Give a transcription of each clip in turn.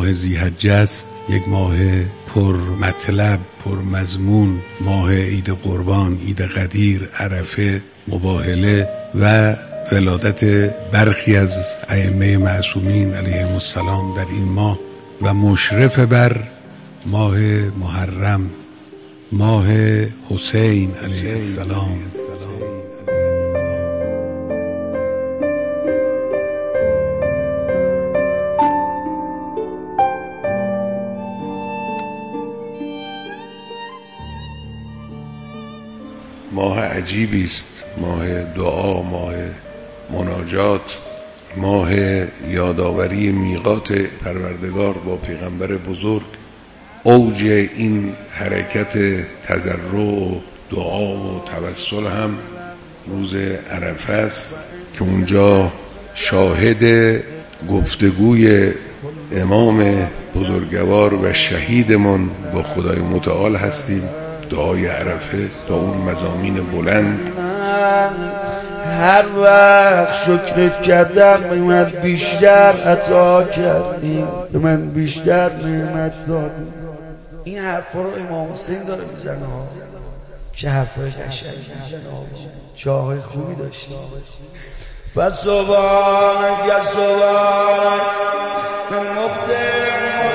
ماه ذی‌حجه است، یک ماه پر مطلب، پر مضمون، ماه عید قربان، عید قدیر، عرفه، مباهله و ولادت برخی از ائمه معصومین علیهم السلام در این ماه و مشرف بر ماه محرم، ماه حسین علیه السلام. ماه عجیبی است، ماه دعا، ماه مناجات، ماه یادآوری میقات پروردگار با پیغمبر بزرگ. اوج این حرکت تضرع و دعا و توسل هم روز عرفه است که اونجا شاهد گفتگوی امام بزرگوار و شهیدمان با خدای متعال هستیم. دعای عرفه تا اون مضامین بلند. هر وقت شکرت کردم به من بیشتر عطا کردی، به من بیشتر نعمت دادی. این حرفا رو امام حسین داره میزنه ها، چه حرفای قشنگی میزنه ها، چه آقای خوبی داشتی. فسبحانک یا سبحانک من مبدع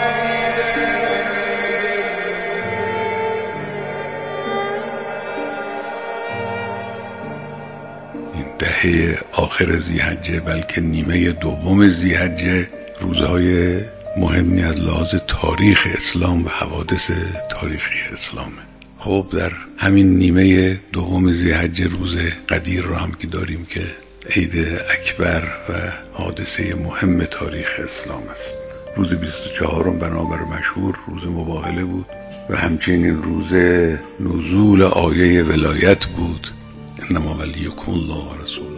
دهه آخر ذی‌حجه، بلکه نیمه دوم ذی‌حجه، روزهای مهمی از لحاظ تاریخ اسلام و حوادث تاریخی اسلامه. خب در همین نیمه دوم ذی‌حجه روز قدیر رو هم که داریم که عید اکبر و حادثه مهم تاریخ اسلام است. روز 24 بنابر مشهور روز مباهله بود و همچنین روز نزول آیه ولایت بود، انما ولیکم الله و رسوله.